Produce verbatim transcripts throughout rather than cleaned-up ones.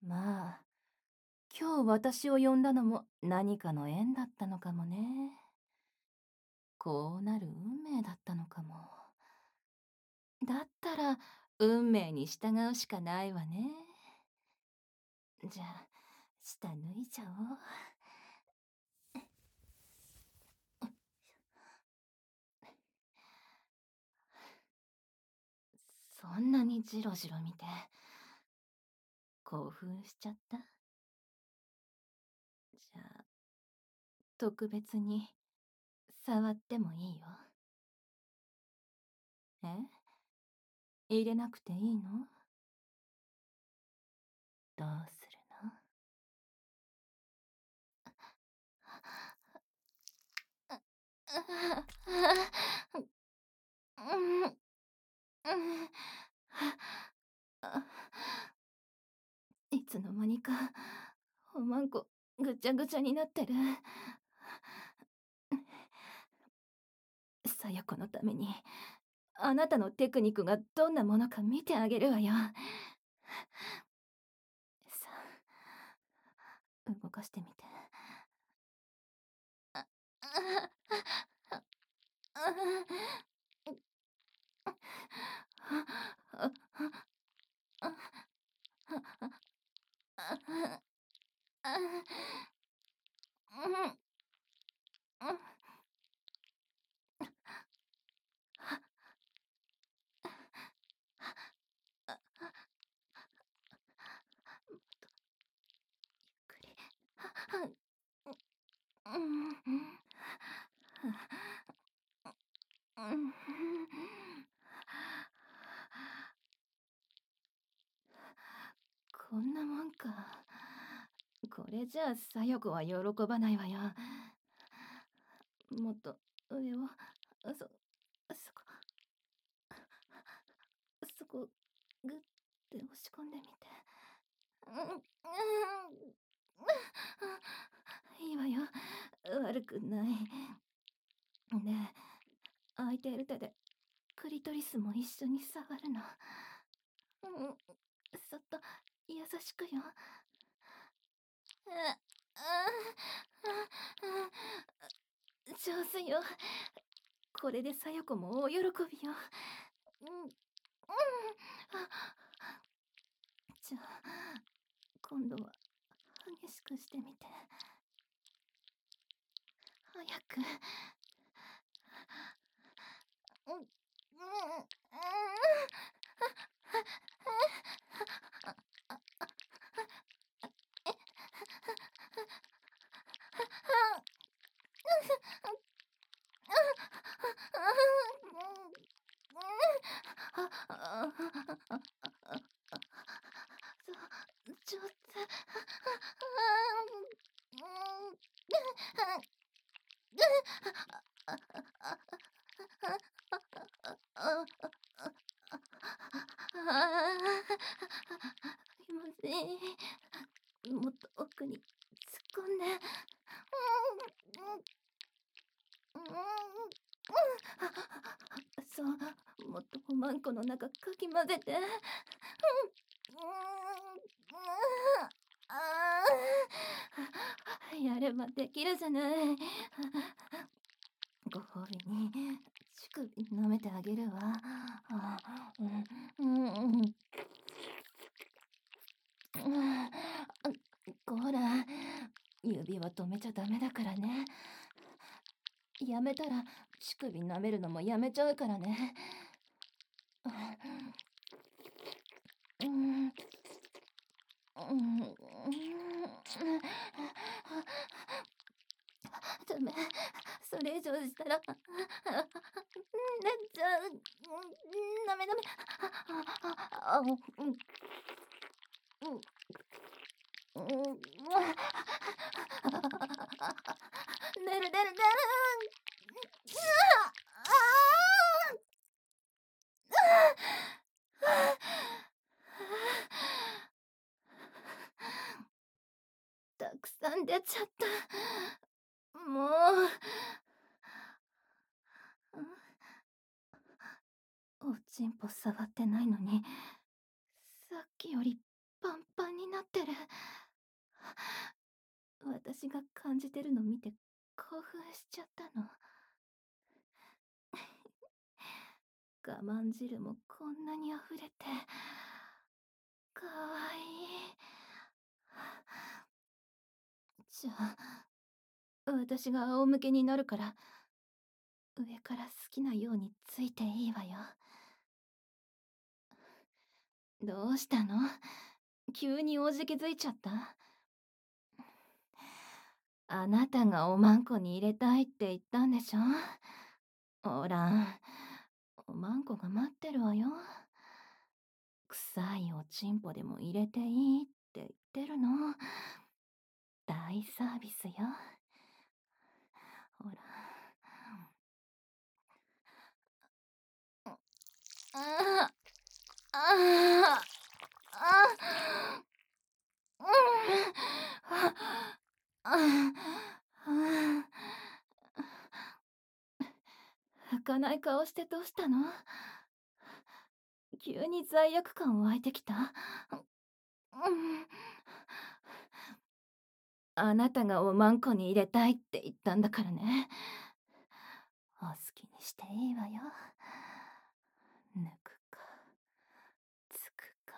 まあ、今日私を呼んだのも何かの縁だったのかもね。こうなる運命だったのかも。だったら、運命に従うしかないわね。じゃあ、下脱いじゃおう。そんなにジロジロ見て、興奮しちゃった？じゃあ、特別に触ってもいいよ。え？入れなくていいの？どうするの？いつの間にか、おまんこ、ぐちゃぐちゃになってる。さやこのために、あなたのテクニックがどんなものか見てあげるわよ。さあ、動かしてみて。あ、ああ、こんなもんか。これじゃあ、さよこは喜ばないわよ。もっと上を、そ、そこ、そこ、ぐって押し込んでみて。うん、いいわよ。悪くない。で、空いている手でクリトリスも一緒に触るの。うん、そっと優しくよ。上手よ。これでさよこも大喜びよ。うん、うん。じゃあ、今度は激しくしてみて。早く。うん、うん、うん。ちょっと。いません。もっと奥に突っ込んで。そう、もっとおまんこの中かき混ぜて。やればできるじゃない。ご褒美に乳首舐めてあげるわ。うん、うん、うん。こら、指は止めちゃダメだからね。やめたら乳首舐めるのもやめちゃうからね。うん、うん、うん、ダメ。それ以上したら、なっちゃう。ダメダメ。あ、うん、うん、うん。出る出る出る。たくさん出ちゃった。もう。おちんぽ触ってないのに、さっきよりパンパンになってる。 私が感じてるの見て興奮しちゃったの。我慢汁もこんなに溢れて、かわいい。じゃあ、私が仰向けになるから、上から好きなようについていいわよ。どうしたの？急におじけづいちゃった？あなたがおまんこに入れたいって言ったんでしょ？ほら、おまんこが待ってるわよ。臭いおちんぽでも入れていいって言ってるの。大サービスよ。ほら。ああ、ああ、うん、ああ、開かない顔してどうしたの？急に罪悪感湧いてきた？うん。あなたがおまんこに入れたいって言ったんだからね。お好きにしていいわよ。抜くか、つくか。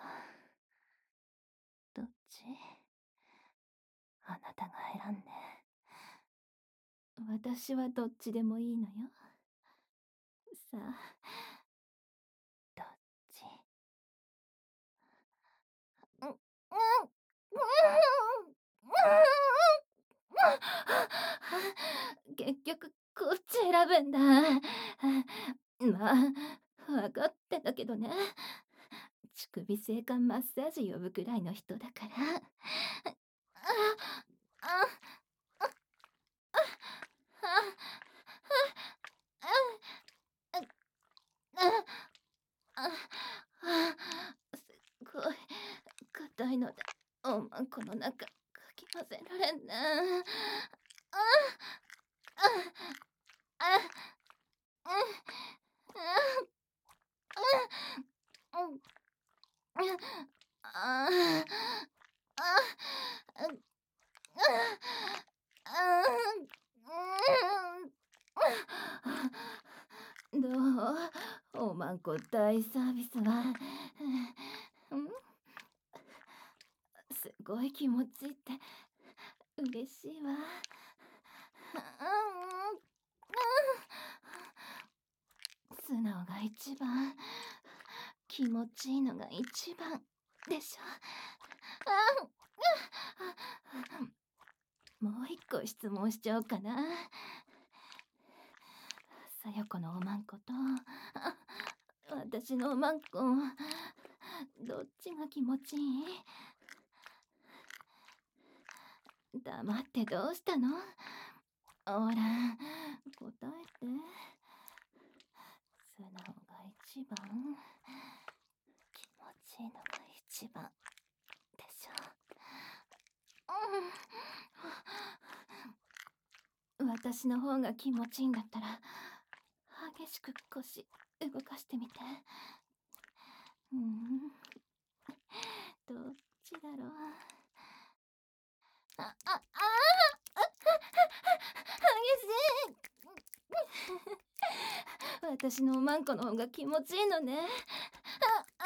どっち？あなたが選んで。私はどっちでもいいのよ。さあ、どっち？うん、うん、うん、結局こっち選ぶんだ。まあ、わかってたけどね。乳首性感マッサージ呼ぶくらいの人だから。ああ、あ、すっごい硬いのでおまんこの中かき混ぜられんな。ああ、ああ、うん、うん、ああ、どう？おまんこ大サービスは。うん、すごい気持ちいいって嬉しいわ。素直が一番、気持ちいいのが一番でしょ。もう一個質問しちゃおうかな。さよこのおまんこと私のおまんこ、どっちが気持ちいい？黙ってどうしたの？ほら、答えて。素直が一番、気持ちいいのが一番でしょ。うん、私の方が気持ちいいんだったら激しく腰動かしてみて。うん、どっちだろう。あ、あ、ああ、激しい。私のおまんこの方が気持ちいいのね。あ、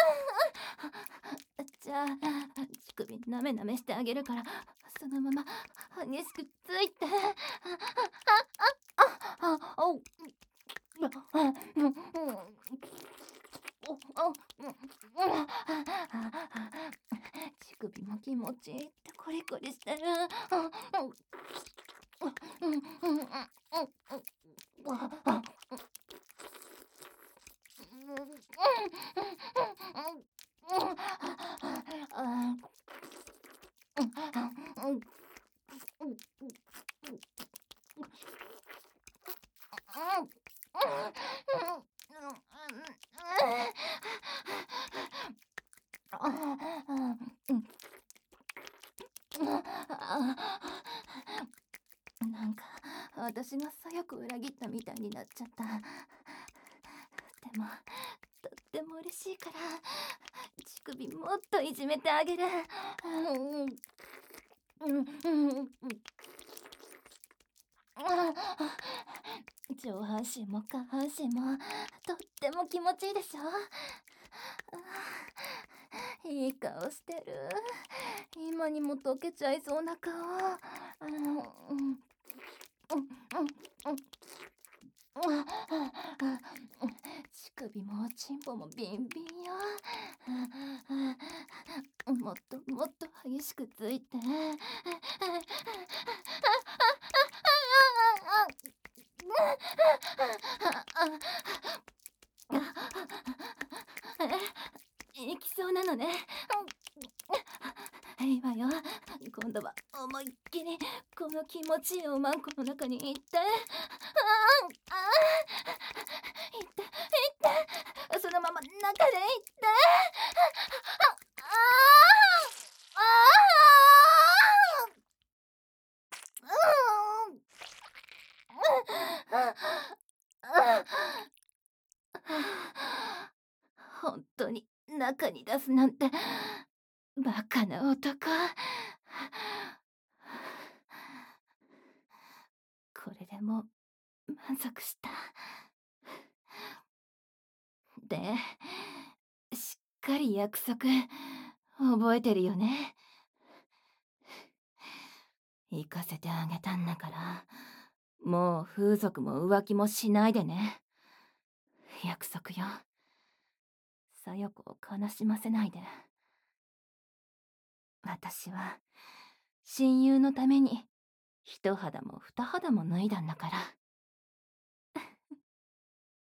あ、じゃあ乳首なめなめしてあげるから、そのまま激しくついて。あ、あ、あ、あ、お、乳首も気持ちいいってコリコリしてる。なんか私がさよく裏切ったみたいになっちゃった。でもとっても嬉しいから乳首もっといじめてあげる。 うん、うんうん。ああ、上半身も下半身もとっても気持ちいいでしょ。あ、いい顔してる。今にも溶けちゃいそうな顔。うん、うん、うん、うん、うん。あああ、乳首もおちんぽもビンビンよ。ああ、もっともっと激しくついて。え、行きそうなのね。いいわよ。今度は思いっきりこの気持ちいいおまんこの中に行って。ああ、ああ、行って行って、そのまま中で行って。ああ、ああ、うん。ほんとに中に出すなんてバカな男。これでもう満足した。で、しっかり約束覚えてるよね？行かせてあげたんだから、もう風俗も浮気もしないでね。約束よ。小夜子を悲しませないで。私は親友のために一肌も二肌も脱いだんだから。